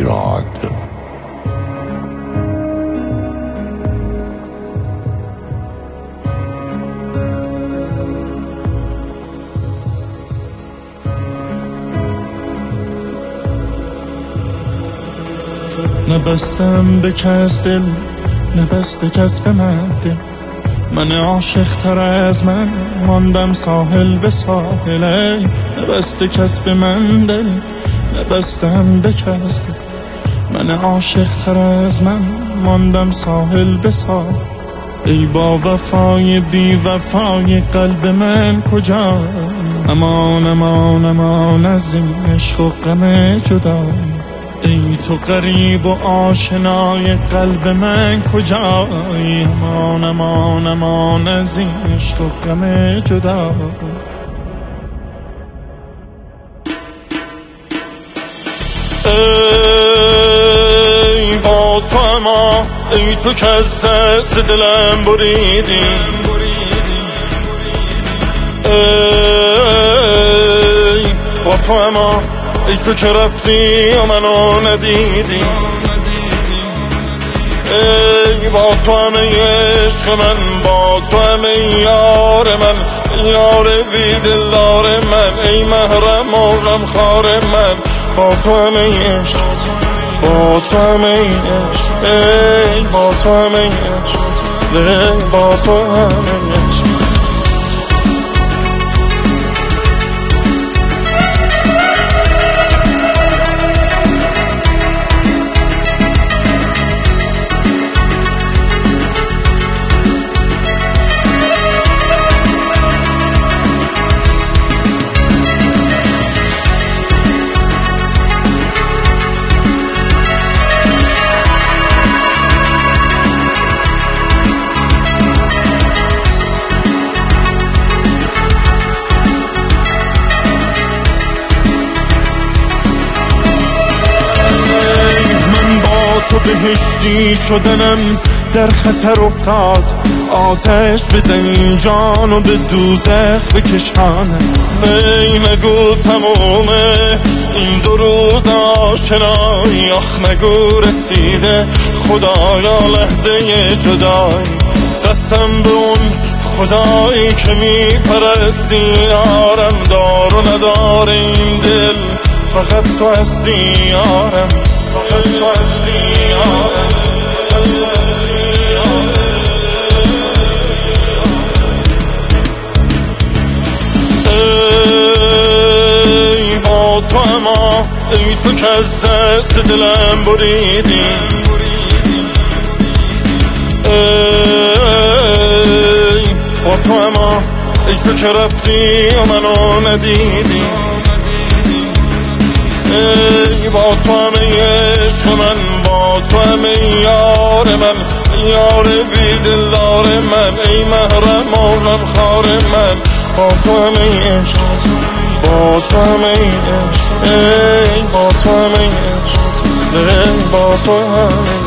ایراد. نبستم به کس دل، نبسته کس به من دل. من عاشق تر از من ماندم ساحل به ساحل. نبسته کس به من دل، نبستم به کس دل. من عاشق تر از من ماندم ساحل به ساحل. ای با وفای بی وفای قلب من کجا؟ امان امان امان از این عشق و غم جدایی. ای تو غریب و آشنای قلب من کجایی؟ امان امان امان از این عشق و غم جدایی. ای با تو اما ای تو که از دست دلم بریدی. ای با تو اما ای تو که رفتی و منو ندیدی. ای با تو همه عشق من، با تو همه یار من، یار بی دلدار من، ای محرم و غمخوار من. با تو همه عشق، با تو همه عشق، ای با تو همه عشق، ای با تو همه عشق. تو بهشتی شدنم در خطر افتاد. آتش بزن جان و به دوزخ بکشانم. ای نگو تمومه این 2 روز آشنایی. آخ نگو رسیده خدایا لحظه جدایی. قسم به اون خدایی که میپرستی یارم. دار و ندار این دل فقط تو هستی یارم، فقط تو هستی یارم. ای با تو اما ای تو که از دست دلم بریدی. ای با تو اما ای تو که رفتی و منو ندیدی. ای با تو همه عشق من، با تو همه یار من، یار بی دلدار من، ای محرم و غمخوار من. با تو همه عشق، با تو همه عشق، ای با تو همه عشق، ای با تو همه